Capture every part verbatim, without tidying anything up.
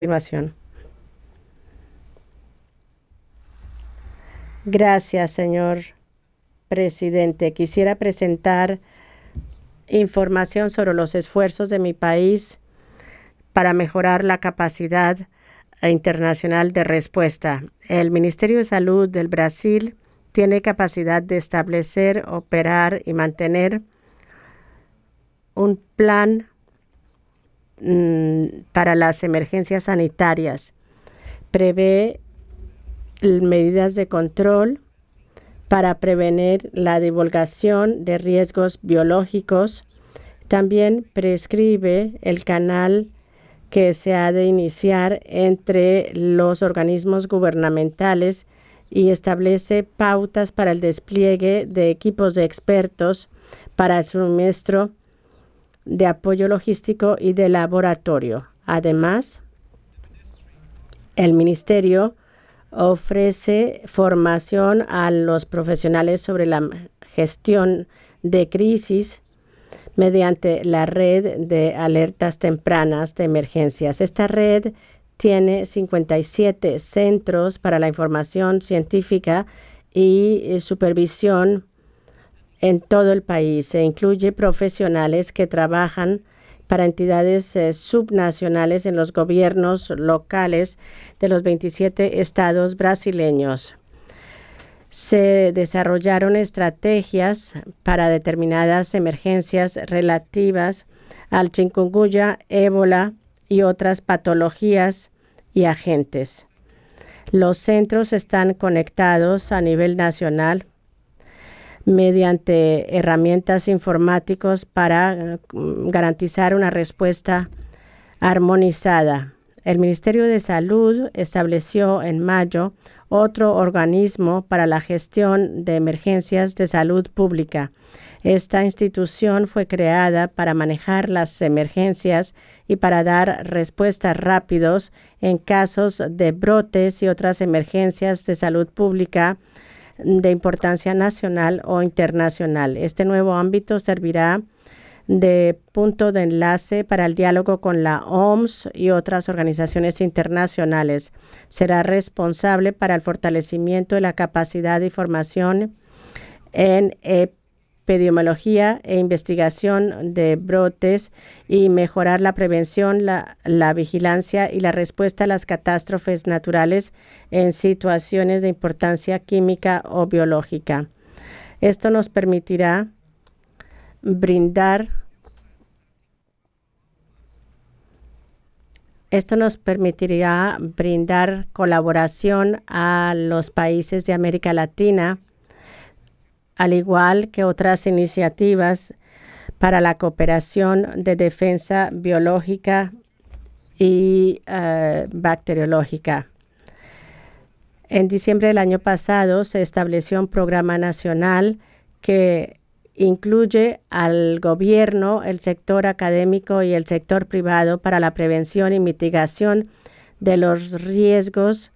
continuación. Gracias, señor presidente. Quisiera presentar información sobre los esfuerzos de mi país para mejorar la capacidad internacional de respuesta. El Ministerio de Salud del Brasil tiene capacidad de establecer, operar y mantener un plan mmm, para las emergencias sanitarias. Prevé medidas de control para prevenir la divulgación de riesgos biológicos. También prescribe el canal que se ha de iniciar entre los organismos gubernamentales y establece pautas para el despliegue de equipos de expertos para el suministro de apoyo logístico y de laboratorio. Además, el Ministerio ofrece formación a los profesionales sobre la gestión de crisis mediante la red de alertas tempranas de emergencias. Esta red tiene cincuenta y siete centros para la información científica y supervisión en todo el país. Se incluye profesionales que trabajan para entidades eh, subnacionales en los gobiernos locales de los veintisiete estados brasileños. Se desarrollaron estrategias para determinadas emergencias relativas al chikungunya, ébola y otras patologías y agentes. Los centros están conectados a nivel nacional mediante herramientas informáticas para garantizar una respuesta armonizada. El Ministerio de Salud estableció en mayo otro organismo para la gestión de emergencias de salud pública. Esta institución fue creada para manejar las emergencias y para dar respuestas rápidas en casos de brotes y otras emergencias de salud pública de importancia nacional o internacional. Este nuevo ámbito servirá de punto de enlace para el diálogo con la O M S y otras organizaciones internacionales. Será responsable para el fortalecimiento de la capacidad de información en epidemiología e investigación de brotes y mejorar la prevención, la, la vigilancia y la respuesta a las catástrofes naturales en situaciones de importancia química o biológica. Esto nos permitirá brindar Esto nos permitirá brindar colaboración a los países de América Latina, al igual que otras iniciativas para la cooperación de defensa biológica y uh, bacteriológica. En diciembre del año pasado se estableció un programa nacional que incluye al gobierno, el sector académico y el sector privado para la prevención y mitigación de los riesgos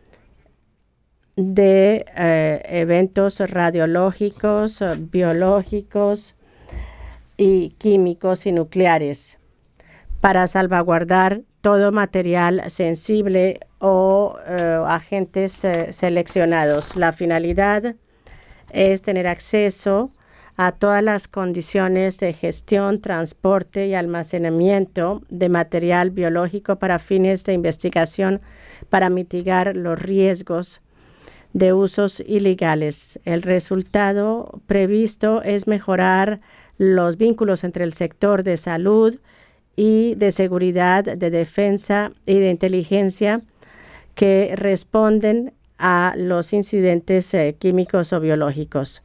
de eh, eventos radiológicos, biológicos y químicos y nucleares para salvaguardar todo material sensible o eh, agentes eh, seleccionados. La finalidad es tener acceso a todas las condiciones de gestión, transporte y almacenamiento de material biológico para fines de investigación para mitigar los riesgos de usos ilegales. El resultado previsto es mejorar los vínculos entre el sector de salud y de seguridad, de defensa y de inteligencia que responden a los incidentes eh, químicos o biológicos.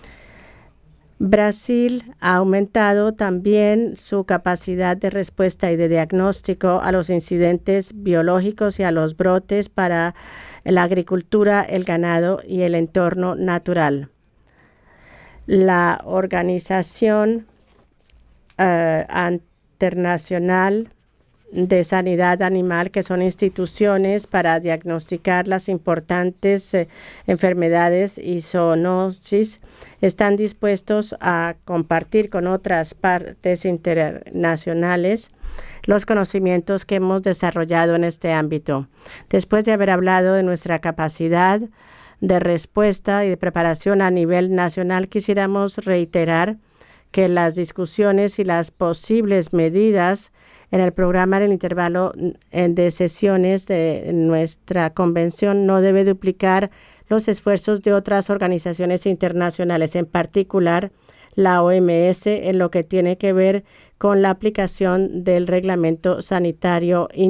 Brasil ha aumentado también su capacidad de respuesta y de diagnóstico a los incidentes biológicos y a los brotes para la agricultura, el ganado y el entorno natural. La Organización uh, Internacional de Sanidad Animal, que son instituciones para diagnosticar las importantes eh, enfermedades y zoonosis, están dispuestos a compartir con otras partes internacionales los conocimientos que hemos desarrollado en este ámbito. Después de haber hablado de nuestra capacidad de respuesta y de preparación a nivel nacional, quisiéramos reiterar que las discusiones y las posibles medidas en el programa en el intervalo de sesiones de nuestra convención no debe duplicar los esfuerzos de otras organizaciones internacionales, en particular la O M S, en lo que tiene que ver con la aplicación del Reglamento Sanitario Internacional.